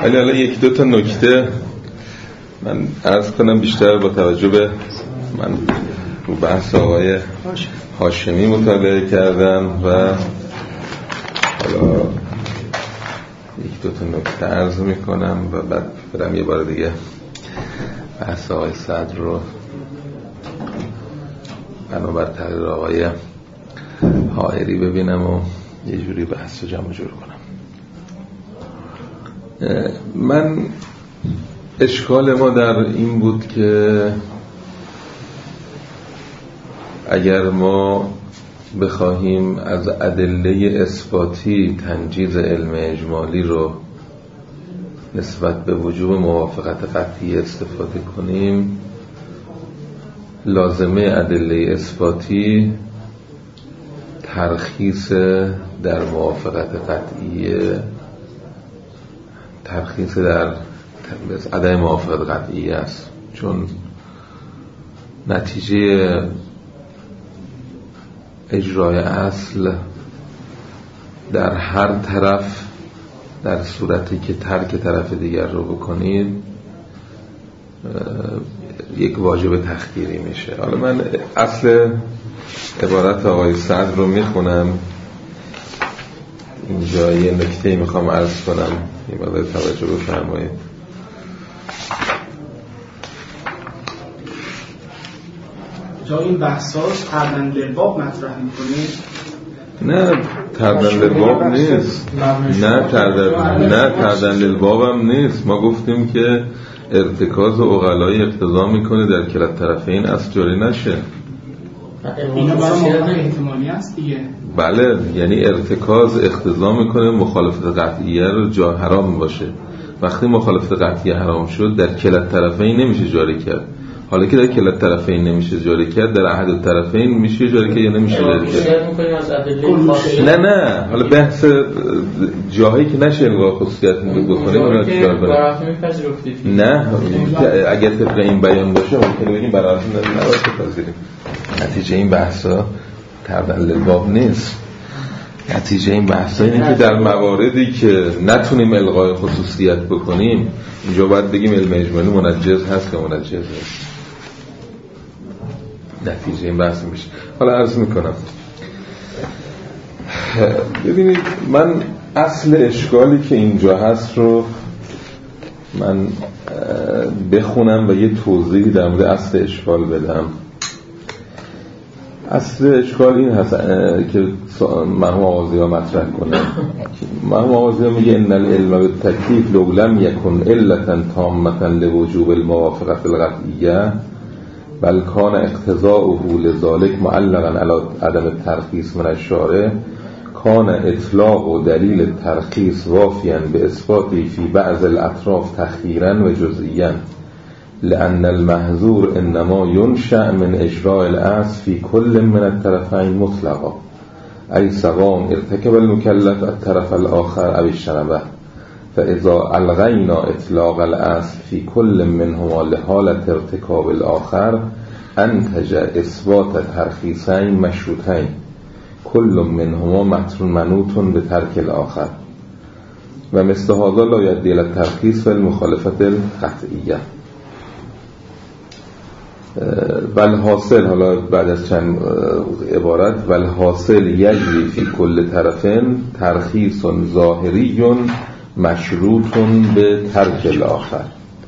ولی حالا یک دو تا نکته من عرض کنم، بیشتر با توجه به من رو بحث آقای هاشمی مطالعه کردم و حالا یک دو تا نکته عرض میکنم و بعد برم یه بار دیگه بحث آقای صدر رو بنابر تقریر آقای حائری ببینم و یه جوری بحث رو جمع جور کنم. من اشکال ما در این بود که اگر ما بخواهیم از ادله اثباتی تنجیز علم اجمالی رو نسبت به وجوب موافقت قطعی استفاده کنیم، لازمه ادله اثباتی ترخیص در موافقت قطعی، ترخیص در عدم موافقت قطعی است، چون نتیجه اجرای اصل در هر طرف در صورتی که ترک طرف دیگر رو بکنید یک واجب تخییری میشه. حالا من اصل عبارت آقای صدر رو میخونم، اینجا یه نکته میخوام عرض کنم، یه مقدار توجه بفرمایید. جا این بحثاش تردن للباب مطرح میکنید؟ نه تردن للباب نیست، نه تردن للباب هم نیست. ما گفتیم که ارتکاز عقلای اقتضا میکنه در کلا طرفین اصل جاری نشه. اینا برای موافقت احتمالی است دیگه. بله، یعنی ارتکاز اقتضا میکنه مخالفت قطعیه رو جا حرام باشه. وقتی مخالفت قطعیه حرام شد در کلا طرفین نمیشه جاری کرد. حالا که در کلا طرفین نمیشه جاری کرد، در احد الطرفین میشه جاری کرد یا نمیشه جاری کرد؟ نه حالا بحث جاهایی که نشه الغاء خصوصیت بکنه اون رو چیکار کنیم؟ نه اگر طبق این بیان باشه ممکنه بگیم برای نباید بپذیریم. نتیجه این بحثا تردن للباب نیست. نتیجه این بحثا اینه که در مواردی که نتونیم الغاء خصوصیت بکنیم اینجا باید بگیم علم اجمالی منجز هست که منجز هست. نتیجه این بحث میشه. حالا عرض میکنم، ببینید من اصل اشکالی که اینجا هست رو من بخونم و یه توضیحی در مورد اصل اشکال بدم. اصل اشکال این هست که مرحوم آغازی ها مطرح کنه. مرحوم آغازی ها میگه ان العلم بالتکلیف لو لم یکن علتا تامتا لوجوب الموافقت القطعیه بل کان اقتضاؤه لذلك معلقا علی عدم الترخیص من الشارع کان اطلاق و دلیل الترخیص وافیا به اثباتی فی بعض الاطراف تخییرا و جزئیا لأن المحظور انما ينشأ من اجراء الاصل في كل من الطرفين مطلقا اي سواء ارتكب المكلف الطرف الاخر او اجتنبه فاذا الغينا اطلاق الاصل في كل منهما لحالة ارتكاب الاخر انتج اثبات ترخيصين مشروطين كل منهما منوط بترك الاخر و مثل هذا لا يؤدي الى الترخيص والمخالفة القطعية. والحاصل، حالا بعد از چند عبارت، والحاصل یجری فی کل طرفین ترخیص ظاهری مشروط به ترک الاخر.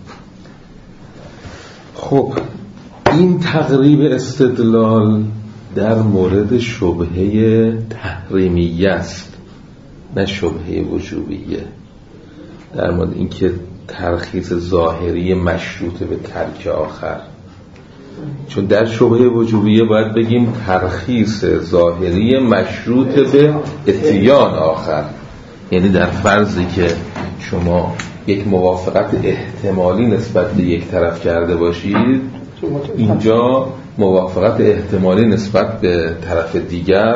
خب این تقریب استدلال در مورد شبهه تحریمیه است، نه شبهه وجوبیه. در مورد اینکه ترخیص ظاهری مشروط به ترک آخر، چون در شبهه وجوبیه باید بگیم ترخیص ظاهری مشروط به اتیان آخر. یعنی در فرضی که شما یک موافقت احتمالی نسبت به یک طرف کرده باشید، اینجا موافقت احتمالی نسبت به طرف دیگر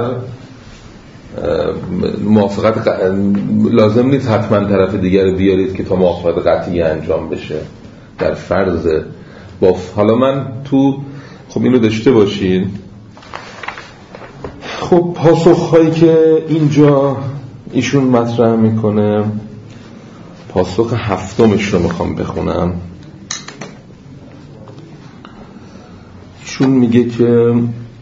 موافقت لازم نیست حتما طرف دیگر بیارید که تا موافقت قطعی انجام بشه. در فرض حالا من خب اینو داشته باشین. خب پاسخ هایی که اینجا ایشون مطرح میکنه، پاسخ هفتمش رو میخوام بخونم. چون میگه که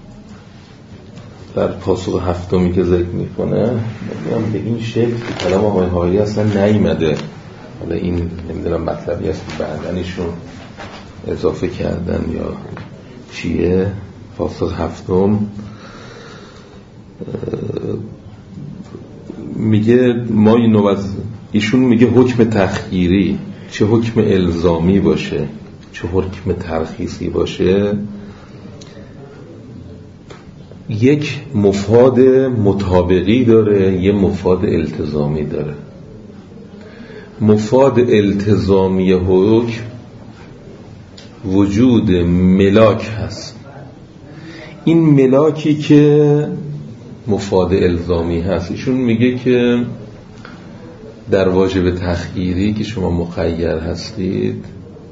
در پاسخ هفتمی که ذکر میکنه میگم به این شکل که کلام آقای حائری اصلا نیامده، حالا این نمیدونم مطلبی است که بعدنشون اضافه کردن یا چیه. پاسخ هفتم میگه ما اینو از ایشون میگه حکم تخییری چه حکم الزامی باشه چه حکم ترخیصی باشه یک مفاد مطابقی داره، یه مفاد التزامی داره. مفاد التزامی حکم وجود ملاک هست. این ملاکی که مفاد الزامی هست، ایشون میگه که در واجب تخییری که شما مخیر هستید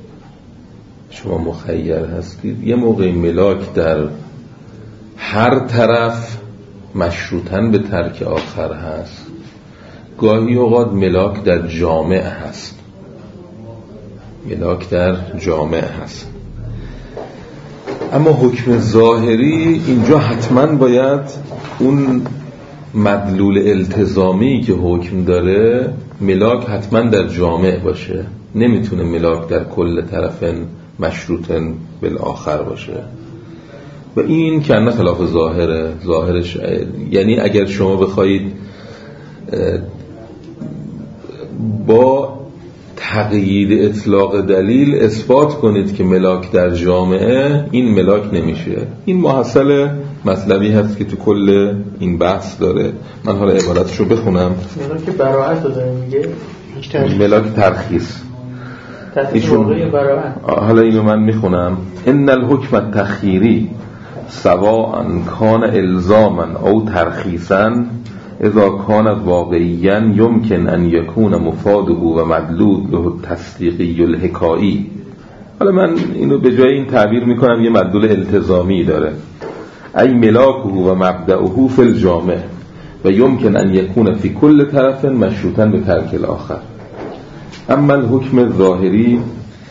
یه موقع ملاک در هر طرف مشروطاً به ترک آخر هست، گاهی اوقات ملاک در جامع هست. اما حکم ظاهری اینجا حتما باید اون مدلول التزامی که حکم داره ملاک حتما در جامع باشه، نمیتونه ملاک در کل طرفین مشروطن بالآخر باشه. و این کنه خلاف ظاهرش. یعنی اگر شما بخواید با تقیید اطلاق دلیل اثبات کنید که ملاک در جامعه، این ملاک نمیشه. این محصل مطلبی هست که تو کل این بحث داره. من حالا عبارتشو بخونم. ملاک براعت رو داره میگه، ملاک ترخیص واقعی براعت. حالا اینو من میخونم. ان الحکم التخییری سواء کان الزاما او ترخیصا اذا کان واقعیا يمكن ان يكون مفاده و مدلوله تصدیقی الحکایی. حالا من اینو به جای این تعبیر میکنم یه مدلول التزامی داره، ای ملاکه و مبدأه فی الجامع و يمكن ان يكون في كل طرف مشروطا به ترک الاخر. اما الحکم الظاهری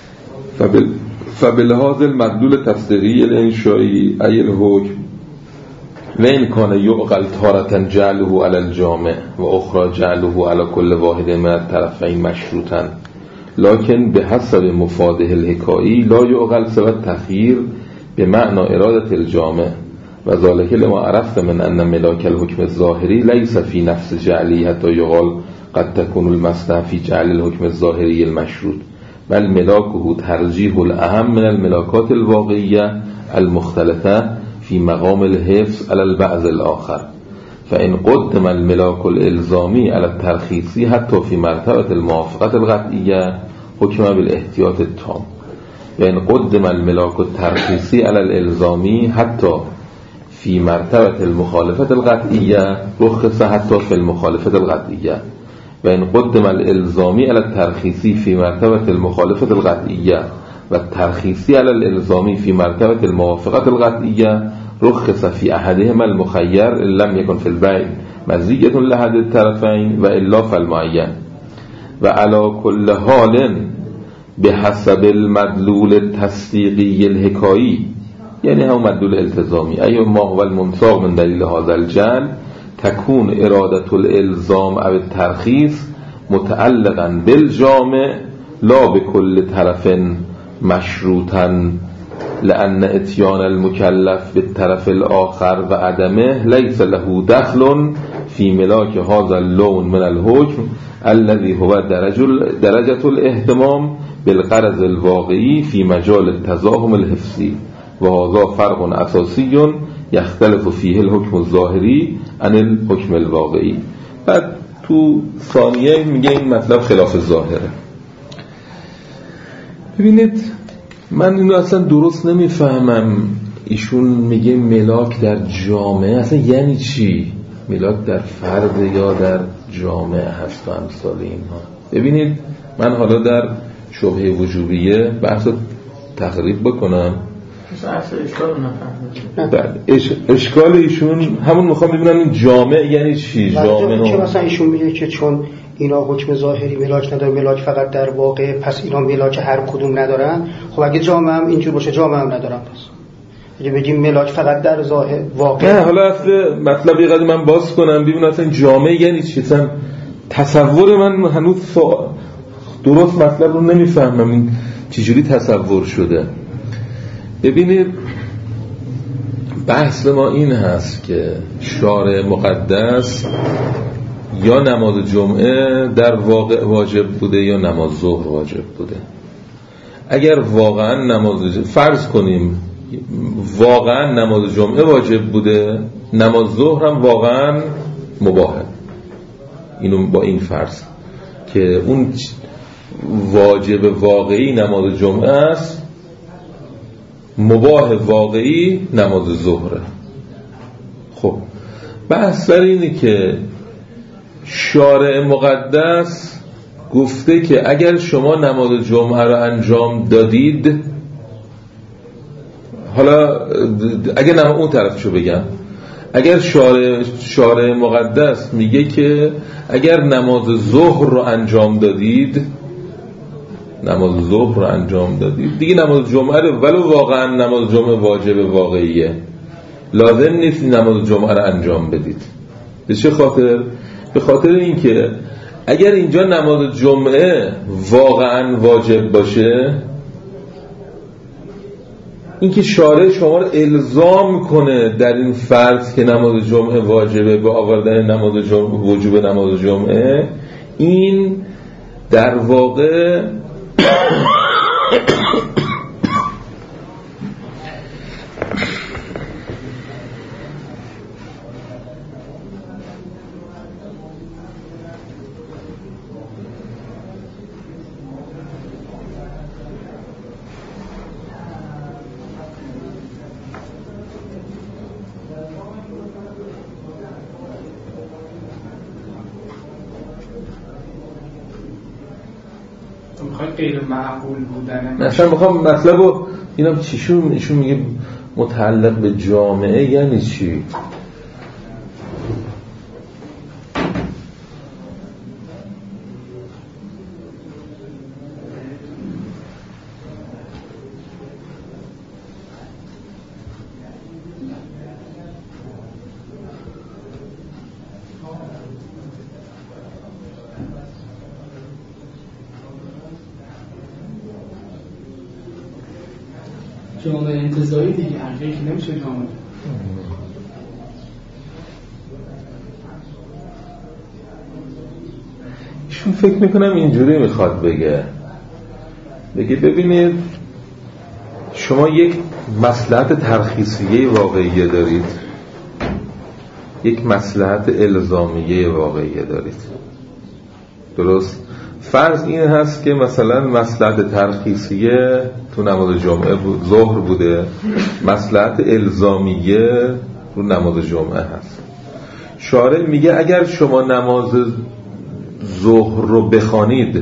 فبالهذا المدلول تصدیقی الانشائی ای الحکم و این کان یعقل تارة جعله علی الجامع و اخرى جعله علی کل واحد من الطرفین مشروطا لكن به حسب مفاده الحکایی لا یعقل سوى التخییر به معنی اراده الجامع و ذلك لما عرفت من ان ملاک الحکم الظاهری لیس فی نفس جعلی حتی یقال قد تكون المصلحة في جعل الحکم الظاهری المشروط بل ملاکه ترجیح الاهم من الملاکات الواقعیه المختلفه في مقام الحفظ على البعض الآخر فإن قدم الملاك الإلزامي على الترخيص حتى في مرتبة الموافقة القطعية حكم بالاحتياط التام وإن قدم الملاك الترخيصي على الإلزامي حتى في مرتبة المخالفة القطعية رخص حتى في المخالفة القطعية وإن قدم الإلزامي على الترخيصي في مرتبة المخالفة القطعية والترخيصي على الإلزامي في مرتبة الموافقة القطعية رخص في أحدهما المخير إن لم يكن في البيع مزية لأحد الطرفين وإلا فالمعين وعلى كل حال بحسب المدلول التصديقي الحكائي يعني هو مدلول التزامي أي ما هو المنطاق من دليل هذا الجعل تكون إرادة الإلزام أو الترخيص متعلقا بالجامع لا بكل طرف مشروطا لأن اتيان المكلف بالطرف الآخر و عدمه ليس له دخل في ملاك هذا اللون من الحكم الذي هو درجة الاهتمام بالغرض الواقعي في مجال التزاحم الحفظي وهذا فرق أساسي يختلف فيه الحكم الظاهري عن الحكم الواقعي. بعد تو ثانیه میگه این مطلب خلاف ظاهره. ببینید من اینو اصلا درست نمیفهمم. ایشون میگه ملاک در جامعه، اصلا یعنی چی؟ ملاک در فرد یا در جامعه هست و امثال اینها. ببینید من حالا در شبهه وجوبیه بحث رو تقریب بکنم. بله اشکال ایشون همون میخوام ببینم این جامع یعنی چی؟ جامع که مثلا ایشون میگه که چون اینا حکم ظاهری ملاک نداره، ملاک فقط در واقع، پس اینا ملاک هر کدوم ندارن. خب اگه جامع هم اینجور باشه جامع هم ندارن، پس اگه بگیم ملاک فقط در ظاهر واقع. نه حالا اصل مطلب یه قدر من باز کنم ببینم اصلا جامع یعنی چی. اصلا تصور من هنوز درست مطلب رو نمیفهمم این چجوری تصور شده. ببینید بحث ما این هست که شارع مقدس یا نماز جمعه در واقع واجب بوده یا نماز ظهر واجب بوده. اگر واقعا نماز فرض کنیم واقعا نماز جمعه واجب بوده، نماز ظهر هم واقعا مباهه. اینو با این فرض که اون واجب واقعی نماز جمعه است، مباح واقعی نماز ظهره. خب بحث سر اینه که شارع مقدس گفته که اگر شما نماز جمعه رو انجام دادید، حالا اگر اون طرفشو بگم، اگر شارع مقدس میگه که اگر نماز ظهر رو انجام دادید، نماز ظهر رو انجام دادید دیگه نماز جمعه رو، ولو واقعا نماز جمعه واجب واقعیه، لازم نیست نماز جمعه رو انجام بدید. به چه خاطر؟ به خاطر اینکه اگر اینجا نماز جمعه واقعا واجب باشه، اینکه شارع شما رو الزام کنه در این فرض که نماز جمعه واجبه به آوردن نماز جمعه، وجوب نماز جمعه، این در واقع غیر معقول بودن. مثلا میخوام مطلبو اینا چیشون ایشون میگه متعلق به جامعه یعنی چی؟ جامعه انتزاعی دیگه، هر جایی که نمیشه جامعه. ایشون فکر میکنم اینجوری میخواد بگه ببینید شما یک مصلحت ترخیصیه واقعیه دارید، یک مصلحت الزامیه واقعیه دارید، درست؟ فرض این هست که مثلا مصلحت ترخیصیه تو نماز جمعه ظهر بوده، مصلحت الزامیه رو نماز جمعه هست. شارع میگه اگر شما نماز ظهر رو بخوانید،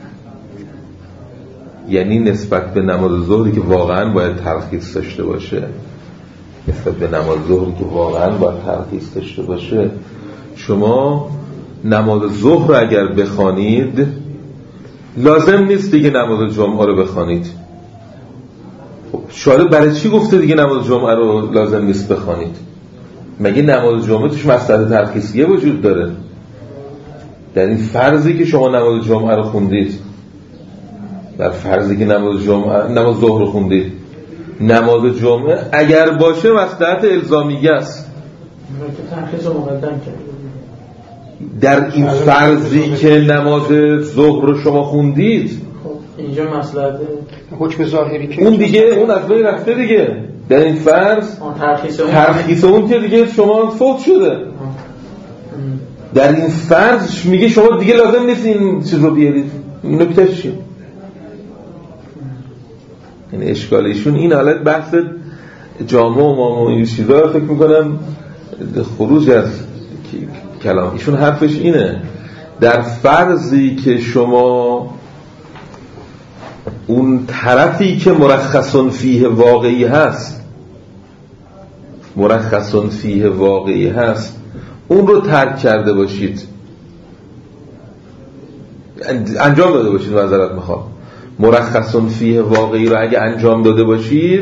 یعنی نسبت به نماز ظهری که واقعا باید ترخیص داشته باشه، نسبت به نماز ظهری که واقعا باید ترخیص داشته باشه، شما نماز ظهر رو اگر بخوانید لازم نیست دیگه نماز جمعه رو بخوانید. خب شارع برای چی گفته دیگه نماز جمعه رو لازم نیست بخوانید؟ مگه نماز جمعه توش مصلحت ترخیصیه وجود داره؟ در این فرضی که شما نماز جمعه رو خوندید، در فرضی که نماز ظهر رو خوندید، نماز جمعه اگر باشه مصلحت الزامیه است. در این فرضی که نماز ظهر رو شما خوندید، خب اینجا مصلحت حکم ظاهری که اون دیگه اون از بین رفته دیگه. در این فرض ترخیص اون که دیگه شما فوت شده. در این فرض میگه شما دیگه لازم نیست این چیز رو بیارید. نکته چیه؟ این اشکال ایشون این حالت بحث جامعه و مامو این چیزا رو فکر میکنم خروج از کلام ایشون. حرفش اینه در فرضی که شما اون طرفی که مرخصون فیه واقعی هست، مرخصون فیه واقعی هست، اون رو ترک کرده باشید، انجام داده باشید، معذرت میخوام، مرخصون فیه واقعی رو اگه انجام داده باشید،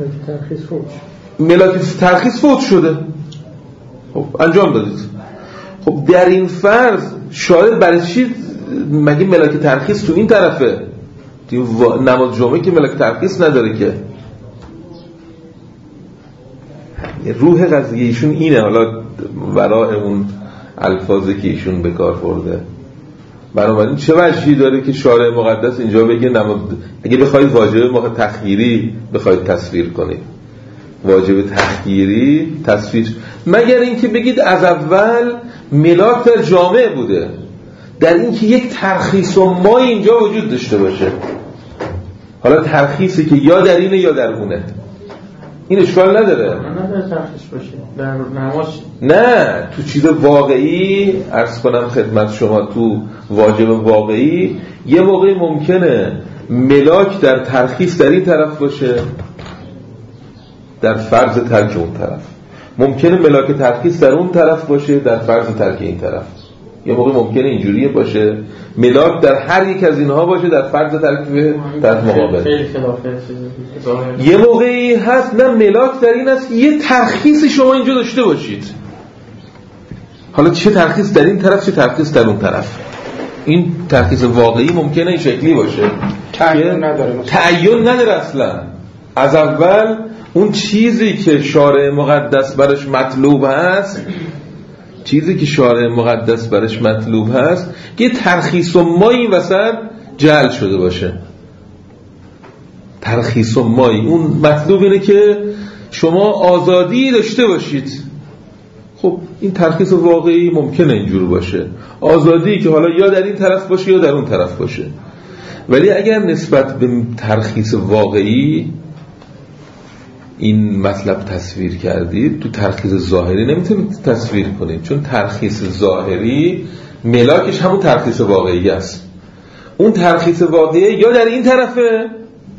ملاک ترخیص فوت شده، خب انجام دادید. خب در این فرض شاید برای چی مگه ملاک ترخیص تو این طرفه؟ نماز جمعه که ملاک ترخیص نداره که. روح قضیه ایشون اینه، حالا ورای اون الفاظی که ایشون به کار برده. بنابراین چه وجهی داره که شارع مقدس اینجا بگه نماز، اگه بخواید واجب تخییری بخواید تصویر کنید، واجب تخییری تصویر، مگر اینکه بگید از اول ملاک در جامعه بوده، در اینکه یک ترخیص و ما اینجا وجود داشته باشه. حالا ترخیصی که یا در اینه یا در اونه، این اشکال نداره. نداره ترخیص باشه در نماز، نه تو چیز واقعی عرض کنم خدمت شما، تو واجب واقعی یه موقعی ممکنه ملاک در ترخیص در این طرف باشه، در فرض ترک اون طرف، ممکنه ملاک ترخیص در اون طرف باشه، در فرض ترک این طرف. یه موقع ممکنه اینجوریه باشه ملاک در هر یک از اینها باشه، در فرض ترک طرف مقابل. یه موقعی هست نه ملاک در این است یه ترخیص شما اینجا داشته باشید، حالا چه ترخیص در این طرف چه ترخیص در اون طرف، این ترخیص واقعی ممکنه این شکلی باشه، تعین نداره اصلا. از اول اون چیزی که شارع مقدس برش مطلوب هست، چیزی که شارع مقدس برش مطلوب هست یه ترخیص و ما این وسط جعل شده باشه. ترخیص و مایی اون مطلوب اینه که شما آزادی داشته باشید. خب این ترخیص واقعی ممکنه اینجور باشه، آزادی که حالا یا در این طرف باشه یا در اون طرف باشه. ولی اگر نسبت به ترخیص واقعی این مطلب تصویر کردید، تو ترخیص ظاهری نمیتونید تصویر کنید، چون ترخیص ظاهری ملاکش همون ترخیص واقعی است. اون ترخیص واقعی یا در این طرفه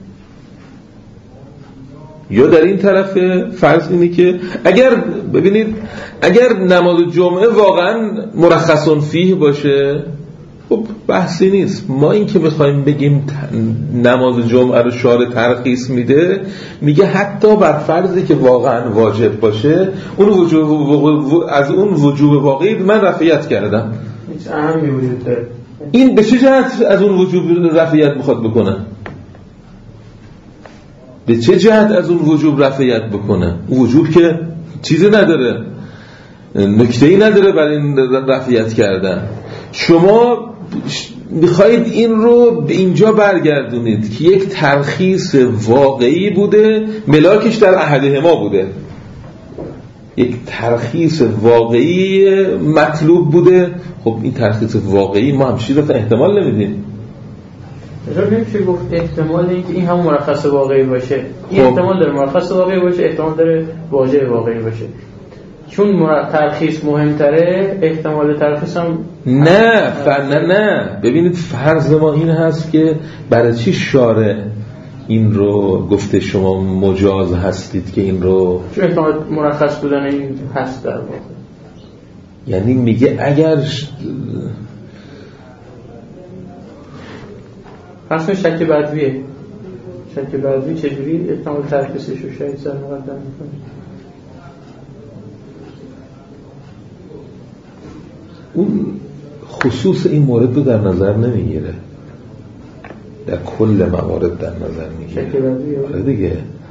یا در این طرفه. فرض اینه که اگر ببینید اگر نماز جمعه واقعا مرخصون فیه باشه، خب بحثی نیست. ما این که میخوایم بگیم نماز جمعه رو شارع ترخیص میده، میگه حتی بر فرضی که واقعا واجب باشه اون از اون وجوب واقعی من رفعیت کردم. هیچ اهمی وجود داره. این به چه جهت از اون وجوب رفعیت میخواد بکنه؟ به چه جهت از اون وجوب رفعیت بکنه؟ اون وجوب که چیزی نداره، نکته‌ای نداره برای این رفعیت کردن. شما میخواید این رو به اینجا برگردونید که یک ترخیص واقعی بوده، ملاکش در احدهما بوده، یک ترخیص واقعی مطلوب بوده. خب این ترخیص واقعی ما هم چیز احتمال نمیدیم. نمیشه گفت احتمال اینکه این هم مرخص واقعی باشه، این احتمال داره مرخص واقعی باشه، احتمال داره واجب واقعی باشه. چون ترخیص مهمتره، احتمال ترخیص هم نه. ببینید فرض ما این هست که برای چی شارع این رو گفته شما مجاز هستید که این رو، چون احتمال مرخص بودن این هست در واقع. یعنی میگه اگر اصلا شک بدویه، شک بدوی چجوری احتمال ترخیصش رو شاید سر مقدم میکنه؟ اون خصوص این مورد رو در نظر نمیگیره، در کل موارد در نظر میگیره. آره دیگه،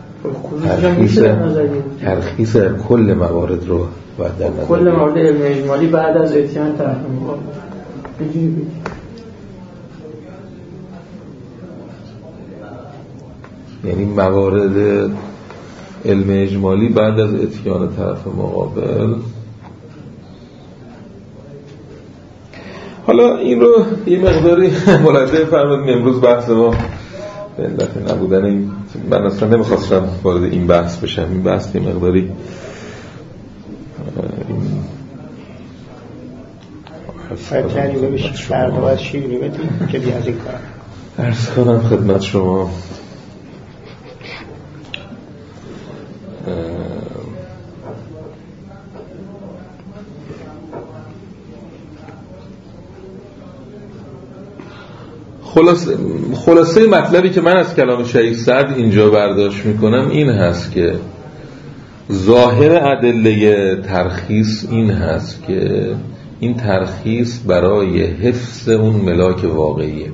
ترخیص کل موارد رو باید در نظر کل موارد علم اجمالی بعد از اتیان طرف مقابل. یعنی موارد علم اجمالی بعد از اتیان طرف مقابل. حالا این رو یه مقداری ملاحظه فرمودیم. امروز بحث ما به علت نبودن این، من اصلا نمیخواستم وارد این بحث بشم. این بحث یه مقداری فکر کنیم ببینید فردا باید شیرینی بدیم که بیا از این کار عرض کنم خدمت شما خلاصه مطلبی که من از کلام شیخ سعد اینجا برداشت میکنم این هست که ظاهر ادله ترخیص این هست که این ترخیص برای حفظ اون ملاک واقعیه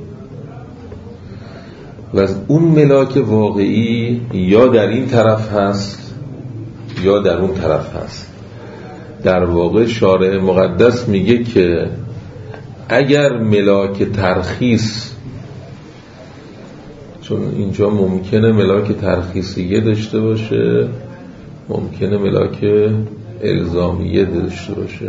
و اون ملاک واقعی یا در این طرف هست یا در اون طرف هست. در واقع شارع مقدس میگه که اگر ملاک ترخیص، چون اینجا ممکنه ملاک ترخیصیه داشته باشه، ممکنه ملاک الزامیه داشته باشه،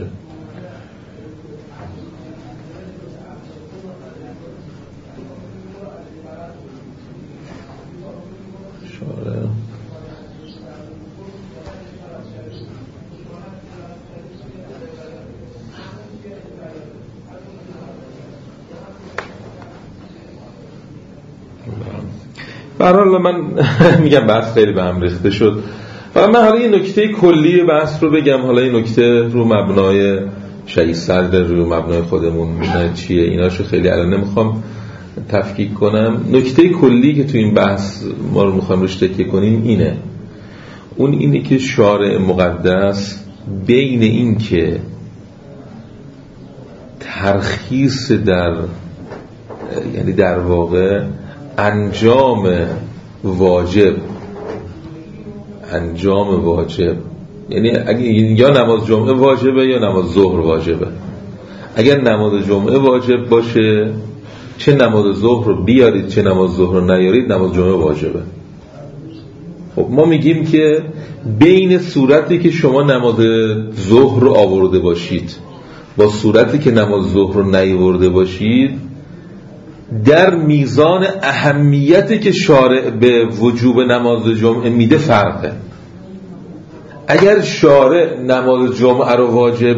برحال من میگم بحث خیلی به هم ریخته شد و من حالا این نکته کلی بحث رو بگم. حالا این نکته رو مبنای شیخ سعد، رو مبنای خودمون چیه، ایناشو خیلی الان نمیخوام تفکیک کنم. نکته کلی که تو این بحث ما رو میخوام روش تکیه کنیم اینه، اون اینه که شارع مقدس بین این که ترخیص یعنی در واقع انجام واجب، یعنی اگه یا نماز جمعه واجبه یا نماز ظهر واجبه. اگر نماز جمعه واجب باشه چه نماز ظهر رو بیارید چه نماز ظهر رو نیارید، نماز جمعه واجبه. خب ما میگیم که بین صورتی که شما نماز ظهر رو آورده باشید با صورتی که نماز ظهر رو نیاورده باشید در میزان اهمیتی که شارع به وجوب نماز جمعه میده فرقه. اگر شارع نماز جمعه رو واجب،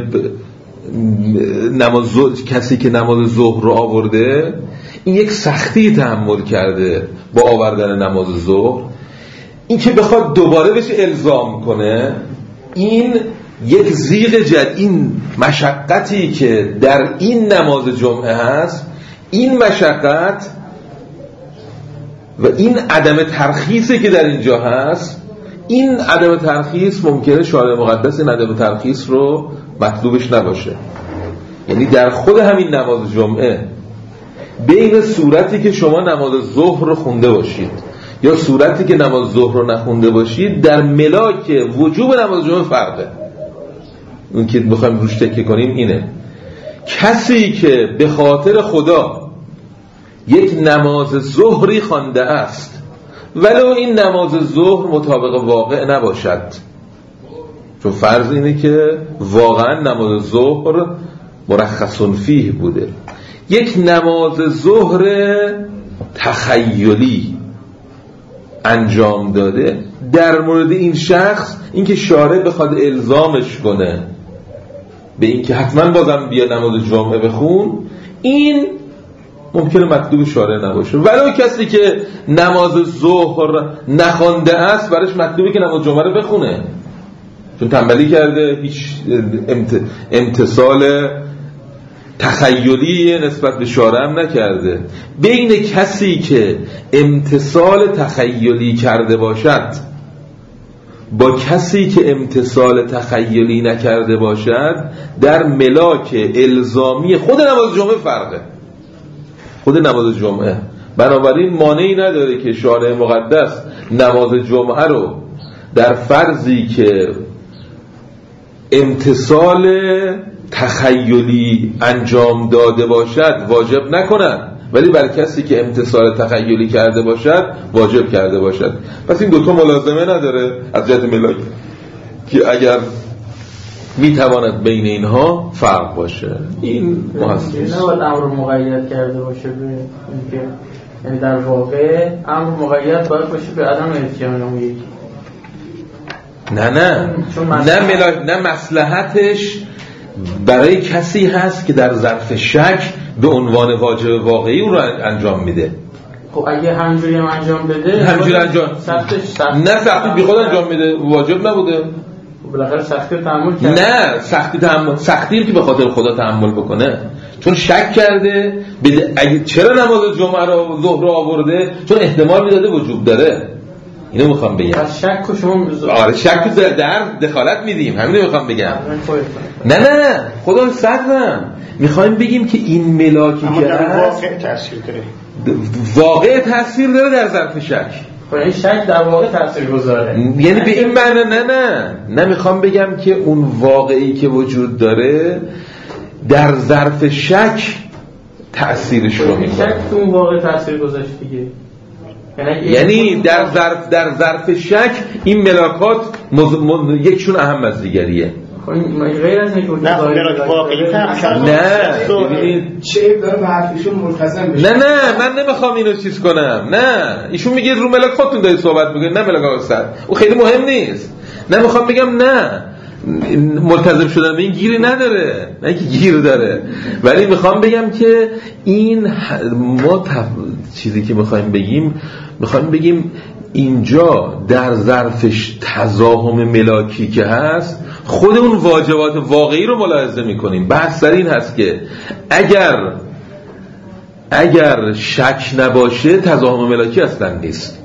کسی که نماز ظهر رو آورده این یک سختی تحمل کرده با آوردن نماز ظهر، این که بخواد دوباره بشه الزام کنه این یک زیغ جد، این مشقتی که در این نماز جمعه هست، این مشقت و این عدم ترخیصی که در اینجا هست، این عدم ترخیص ممکنه شارع مقدس این عدم ترخیص رو مطلوبش نباشه. یعنی در خود همین نماز جمعه بین صورتی که شما نماز ظهر رو خونده باشید یا صورتی که نماز ظهر رو نخونده باشید در ملاک وجوب نماز جمعه فرقه. اون که بخوایم روش تکیه کنیم اینه، کسی که به خاطر خدا یک نماز ظهری خوانده است ولو این نماز ظهر مطابق واقع نباشد، چون فرض اینه که واقعا نماز ظهر مرخص فیه بوده، یک نماز ظهر تخیلی انجام داده، در مورد این شخص اینکه شارع بخواد الزامش کنه به این که حتما بازم بیا نماز جمعه بخون، این ممکنه مطلوب شارع نباشه. ولو کسی که نماز ظهر نخوانده است براش مطلوبه که نماز جمعه رو بخونه، چون تنبلی کرده، هیچ امتصال تخیلی نسبت به شارع هم نکرده. بین کسی که امتصال تخیلی کرده باشد با کسی که امتصال تخیلی نکرده باشد در ملاک الزامی خود نماز جمعه فرقه، خود نماز جمعه. بنابراین مانعی نداره که شارع مقدس نماز جمعه رو در فرضی که امتصال تخیلی انجام داده باشد واجب نکنن، ولی بر کسی که امتصال تخیلی کرده باشد واجب کرده باشد. پس این دوتا ملازمه نداره از جهت ملاک که اگر میتواند بین اینها فرق باشه. این محسوس نباید امر مقید کرده باشه به اینکه، یعنی در واقع امر مقید باید باشه به عدم اتیان اون یکی. نه مصلحتش برای کسی هست که در ظرف شک به عنوان واجب واقعی اون رو انجام میده. خب اگه همینجوری هم انجام بده همینجوری انجام نه سختی بی خود انجام میده واجب نبوده بالاخره سختی تحمل کرده نه سختی که به خاطر خدا تحمل بکنه چون شک کرده اگه چرا نماز جمعه رو ظهر رو آورده چون احتمال میداده وجوب داره اینو میخوام بگم از شک و شما آره شک در دخالت میدیم همینو میخوام بگم نه خدا صدرم میخوایم بگیم که این ملاکی که واقع تاثیر داره واقع تاثیر داره در ظرف شک این شک در واقع تاثیر گذاره یعنی به این معنی نه میخوام بگم که اون واقعی که وجود داره در ظرف شک تأثیرش رو میکنه شک تو اون واقع تأثیر گذاشت دیگه یعنی در ظرف شک این ملاکات یکشون اهم از دیگریه غیر از اینکه ملاک واقعی نه ببینید چه داره به حرفشون ملتزم بشه نه من نمیخوام اینو چیز کنم نه ایشون میگه رو ملاک خودتون دارید صحبت میکنید نه ملاک استاد اون خیلی مهم نیست نمیخوام بگم نه ملتزم شدن به این گیری نداره نه که گیر داره ولی میخوام بگم که این ما چیزی که میخوایم بگیم اینجا در ظرفش تزاحم ملاکی که هست خود اون واجبات واقعی رو ملاحظه میکنیم بحث سر این هست که اگر شک نباشه تزاحم ملاکی اصلا نیست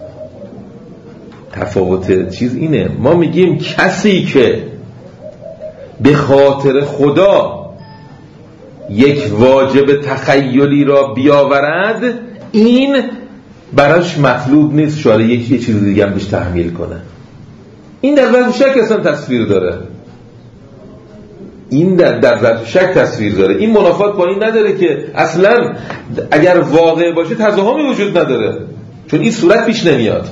تفاوت چیز اینه ما میگیم کسی که به خاطر خدا یک واجب تخیلی را بیاورد این براش مطلوب نیست شاید یه چیز دیگه هم بهش تحمیل کنه این در ظرف شک اصلا تصویر داره این در ظرف شک تصویر داره این منافات با این نداره که اصلا اگر واقع باشه تزاحمی وجود نداره چون این صورت پیش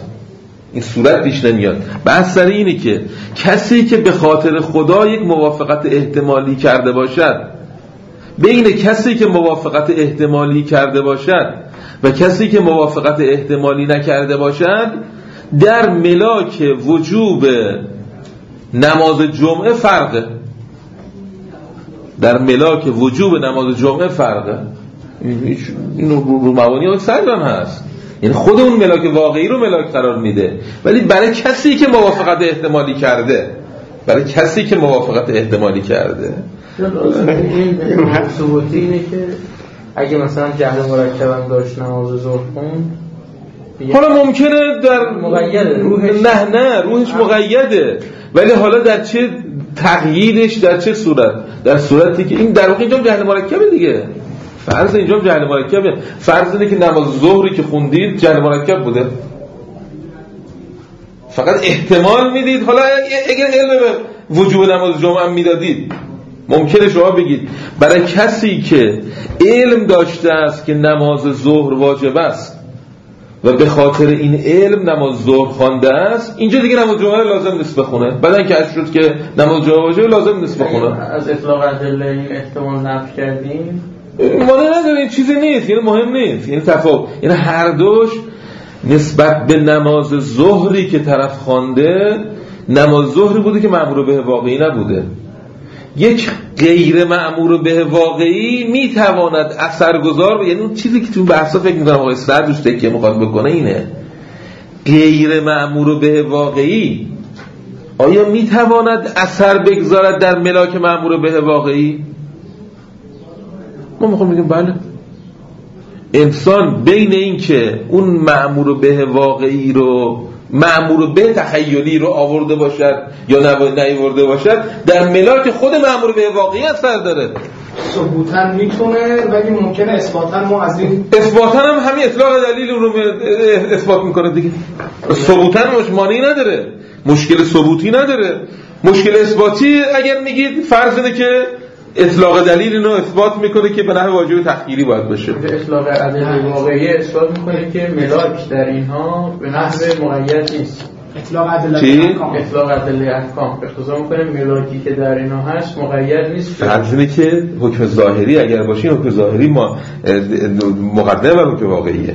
نمیاد بحث سر اینه که کسی که به خاطر خدا یک موافقت احتمالی کرده باشد بین کسی که موافقت احتمالی کرده باشد و کسی که موافقت احتمالی نکرده باشد در ملاک وجوب نماز جمعه فرقه این رو مبانی های سرگان هست یعنی خود اون ملاک واقعی رو ملاک قرار میده ولی برای کسی که موافقت احتمالی کرده این ثبوتی اینه که اگه مثلا جهل مرکب هم داشت نماز ظهر خوند حالا ممکنه در مقیده روحش نه روحش مقیده ولی حالا در چه تقییدش در چه صورت در صورتی که این در واقع اینجا جهل مرکبه دیگه فرض اینجا جهل مرکبه فرض اینه که نماز ظهری که خوندید جهل مرکب بوده فقط احتمال میدید حالا اگر علم به وجوب نماز جمعه هم میدادید ممکنه شما بگید برای کسی که علم داشته است که نماز ظهر واجب است و به خاطر این علم نماز ظهر خوانده است اینجا دیگه نماز جمعه لازم نیست بخونه بعدن که اش شد که نماز جمعه واجب لازم نیست بخونه از اطلاق ادله این احتمال نفی کردیم مانع نداره این چیزی نیست یعنی مهم نیست یعنی تفاوت یعنی هر دوش نسبت به نماز ظهری که طرف خوانده نماز ظهری بوده که مأمور به واقعی نبوده یک غیر مأمور به واقعی میتواند اثرگذار یعنی اون چیزی که تو بحثا فکر می‌کنم آقای سعد روش تکیه می‌خواد بکنه اینه غیر مأمور به واقعی آیا میتواند اثر بگذارد در ملاک مأمور به واقعی ما میخوام بگیم بله انسان بین این که اون مأمور به واقعی رو مأمور به تخیلی رو آورده باشد یا نیاورده باشد در ملاک خود مأمور به واقعی اثر داره ثبوتاً میتونه ولی ممکنه اثباتاً ما از این اثباتاً هم همین اطلاق دلیل رو اثبات میکنه دیگه ثبوتاً مانعی نداره مشکل ثبوتی نداره مشکل اثباتی اگر میگید فرض اینه که اطلاق دلیل اینو اثبات میکنه که به نحو واجب تخییری باید باشه اطلاق ادله واقعی اثبات میکنه که ملاک در اینها به نحو مقید نیست اطلاق ادله احکام اختصار میکنه ملاکی که در اینها هست مقید نیست فرض اینه که حکم ظاهری اگر باشه حکم ظاهری ما مقدم بر حکم واقعیه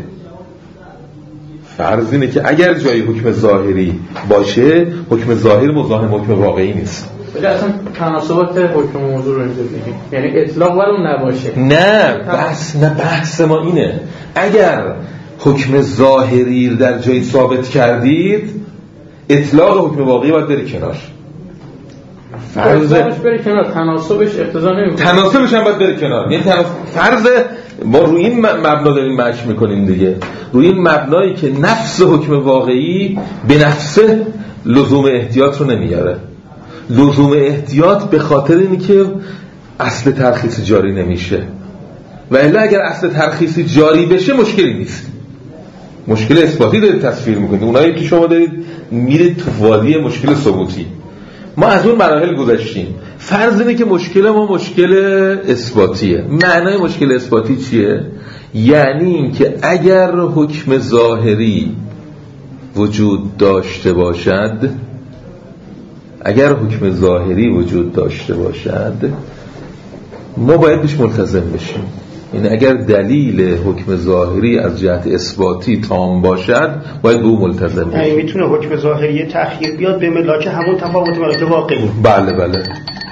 فرض اینه که اگر جای حکم ظاهری باشه حکم ظاهر مزاحم حکم واقعی نیست ولی اصلا تناسبات حکم موضوع رو اینجا بگیم یعنی اطلاق ولو نباشه نه بحث ما اینه اگر حکم ظاهری در جایی ثابت کردید، اطلاق حکم واقعی باید بره کنار. فرض بره کنار، تناسبش اقتضا نمیکنه. تناسبش هم باید بره کنار. یعنی فرض ما روی این مبنا داریم مشق میکنیم دیگه، روی این مبنایی که نفس حکم واقعی به نفس لزوم احتیاط رو نمیاره. لزوم احتیاط به خاطر اینی که اصل ترخیص جاری نمیشه، و الا اگر اصل ترخیصی جاری بشه مشکلی نیست. مشکل اثباتی دارید تصویر میکنید، اونایی که شما دارید میرید تو وادی مشکل ثبوتی. ما از اون مراحل گذشتیم. فرض اینه که مشکل ما مشکل اثباتیه. معنای مشکل اثباتی چیه؟ یعنی این که اگر حکم ظاهری وجود داشته باشد، ما باید بهش ملتزم بشیم. یعنی اگر دلیل حکم ظاهری از جهت اثباتی تام باشد باید به او ملتزم بشیم. یعنی میتونه حکم ظاهری تأخیر بیاد به ملاک همون تفاوت ملاک واقعی. بله.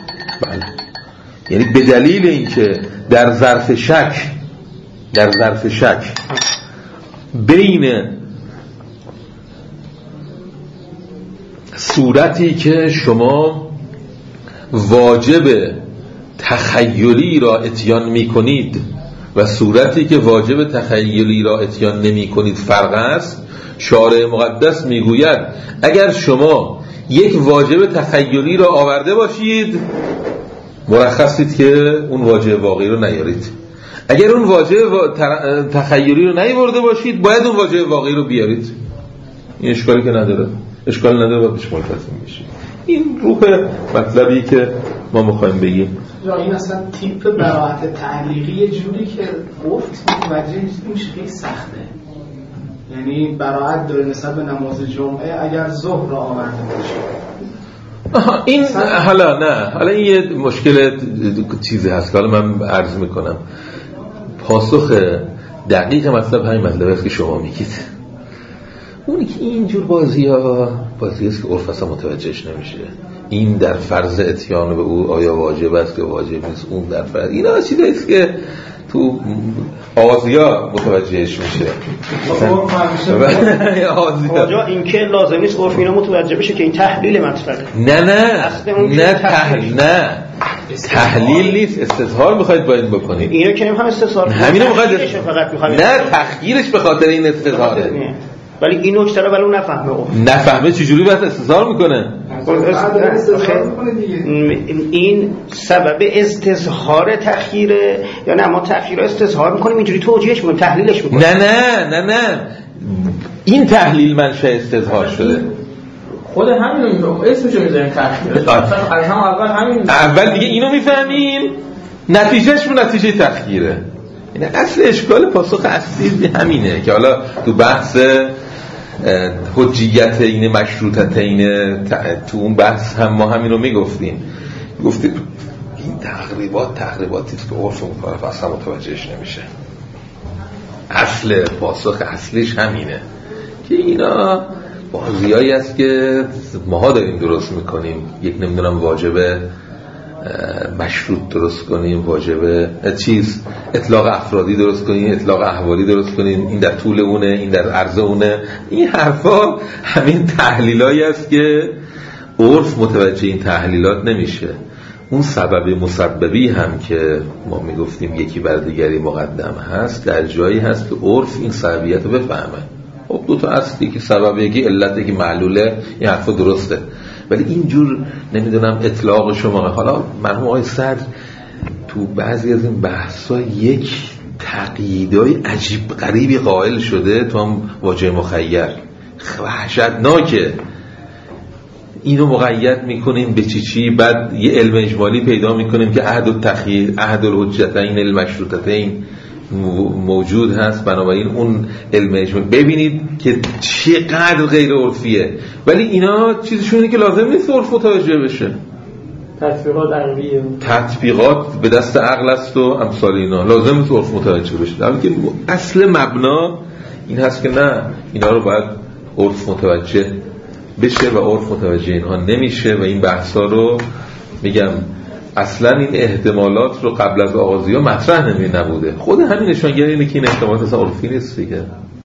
یعنی به دلیل اینکه در ظرف شک بین صورتی که شما واجب تخیلی را اتیان می کنید و صورتی که واجب تخیلی را اتیان نمی کنید فرق است. شارع مقدس می گوید اگر شما یک واجب تخیلی را آورده باشید مرخصید که اون واجب واقعی رو نیارید. اگر اون واجب تخیلی رو نیاورده باشید باید اون واجب واقعی رو بیارید. این اشکالی که نداره، باید بهش ملتزم بشید. این روح مطلبی که ما میخوایم بگیم. این اصلا تیپ براءت تعلیقی یه جوری که گفت متوجه میشه خیلی سخته. یعنی براءت داره نسبت به نماز جمعه اگر ظهر را آورده باشه. این حالا این یه مشکل چیزی هست که حالا من عرض میکنم. پاسخ دقیق مطلب همین مطلبی است که شما میگید. اونی که اینجور بازی است که عرف اصلا متوجهش نمیشه. این در فرض اتیان به او آیا واجب است که واجب نیست، اون در فرض، اینا چیزی است که تو آزیا متوجهش میشه. آجا این که لازم نیست عرف اینا متوجه بشه که این تحلیل مطلبه. نه تحلیل نیست، استظهار میخواید باید بکنید. اینو که هم استظهار همینو میخواید. نه تخییرش به خاطر این استظهاره. ولی این نکته رو اون نفهمه چجوری بس استظهار میکنه؟ این سبب استظهار تخییره یا نه؟ ما تخییر رو استظهار میکنیم اینجوری توجیهش میکنیم، تحلیلش میکنیم. نه این تحلیل منشأ استظهار شده. خود همین اسمشو میذاریم تخییر. از هم اول دیگه اینو میفهمیم، نتیجهش رو نتیجه تخییره. این اصل اشکال پاسخ اصلی همینه که حالا تو بحث حجیت این مشروطت این تو اون بحث هم ما همین رو میگفتیم این تقریباتی که عرف مخالف اصلا متوجهش نمیشه. اصل پاسخ اصلیش همینه که اینا بازیایی است که ماها داریم درست میکنیم. یک نمیدونم واجبه مشروط درست کنیم، واجبه اطلاق افرادی درست کنیم، اطلاق احوالی درست کنیم، این در طول اونه، این در عرض اونه. این حرفا همین تحلیلایی است که عرف متوجه این تحلیلات نمیشه. اون سبب مسببی هم که ما میگفتیم یکی بر دیگری مقدم هست، در جایی هست که عرف این سببیت رو بفهمه. خب دو تا اصلی که سبب، یکی علت، یکی معلوله. این حرفا درسته، ولی اینجور نمیدونم اطلاق شما. حالا مرحوم آقای صدر تو بعضی از این بحثا یک تقییدای عجیب غریبی قائل شده تو هم واجه مخیر، وحشتناکه. اینو مقید میکنیم به چی، بعد یه علم اجمالی پیدا میکنیم که عهد التخییر، عهد الحجتین المشروطتین موجود هست. بنابراین اون علم اجمالی ببینید که چقدر غیر عرفیه، ولی اینا چیزشونه که لازم نیست عرف متوجه بشه. تطبیقات عقلیه، تطبیقات به دست عقل است و امثال اینا، لازم نیست عرف متوجه بشه. در حالی که اصل مبنا این هست که نه، اینا رو باید عرف متوجه بشه و عرف متوجه اینها نمیشه. و این بحثا رو میگم اصلا این احتمالات رو قبل از آغازی ها مطرح نبوده. خود همین نشانگر اینه که این احتمالات اصلا عرفی نیست دیگه.